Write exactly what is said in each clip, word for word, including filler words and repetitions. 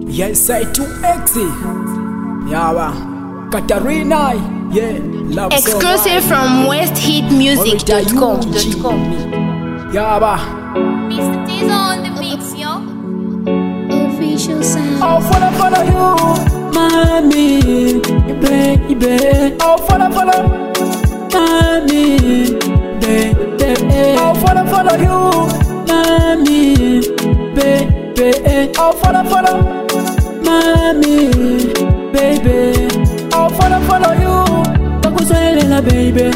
Yes, I two X. Yawa. Katarina. Yeah. Love exclusive from west hit music dot com. Yawa. Mister Tizo on the mix, yo. Official sound. I'll follow, follow you, mommy, baby. I'll follow, follow, mommy, baby. I'll follow, follow you, mommy, baby. I'll follow, follow, mommy, baby. I'll follow, follow you, kakuswelela baby.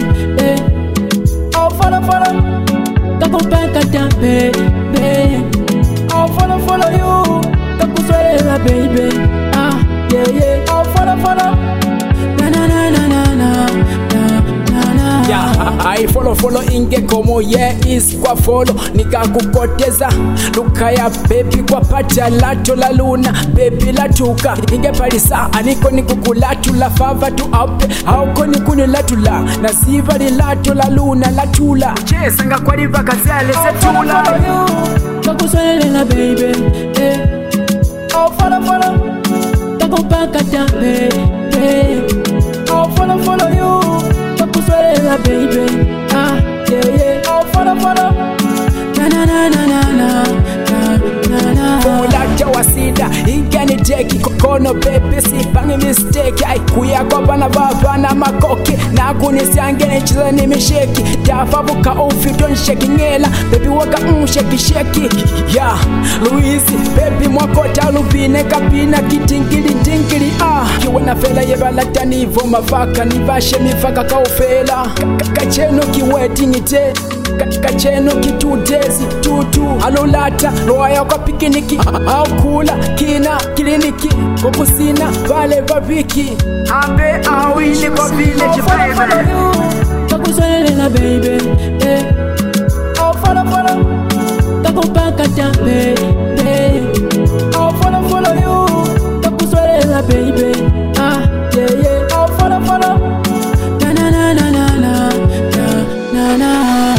I'll follow, follow, kakupakata baby. I'll follow, follow you, kakuswelela baby. Ah, yeah, yeah. I'll follow, follow. Na na na na na na na na. Yeah, I follow, follow inge como yeah is kwa follow. Nikakupoteza luka ya baby kwa pacha lato la luna baby la tuka. Inge palisa aniko nikukulatu la fava tu ape. Hauko nikuni latula na siva li lato la luna latula. Chesa nga kwa riva kaziale setula. Kakuswelela baby, eh. I'll follow, follow, kakupakata baby. I'll follow, follow you, kakuswelela baby. Ah, yeah, yeah. I'll follow, follow. Na na na na na na na na. Formulaja wasida, ingeni jeki kokono baby sipangi mistake. Ay kuya kwa bana baba na makoke na kunisiangeni chiza ni misheki. Dafabuka ufi don't shake ngela baby waka um shake shake. Yeah, Luisi baby mwakota lubine kabina kitingili tingili. Ah, kiwana fela yebalata nivo mafaka nivashe mifaka kaufela. Kacheno kiweti ngite kacheno kitudezi tutu alolata loya kwa pikiniki au kula kina kliniki kokusina vale vaviki ambe awili kwa village baby. Kakuswelela baby, eh. I'll follow, follow, kakupakata baby. I'll follow, follow you, kakuswelela baby. Ah, yeah, yeah. I'll follow, follow. Na na na na na na na na.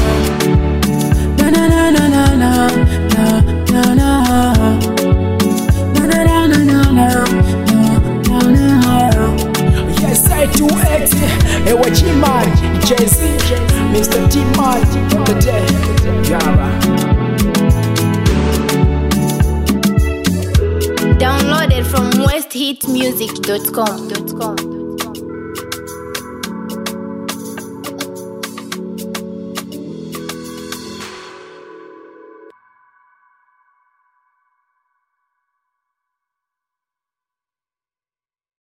Na na na na na na na na na. Na na na na na na na na. Yes, I two X. Ewa G-Man, Jay-Z, Mister T-Man, the day. Yawa. Downloaded from west hit music dot com.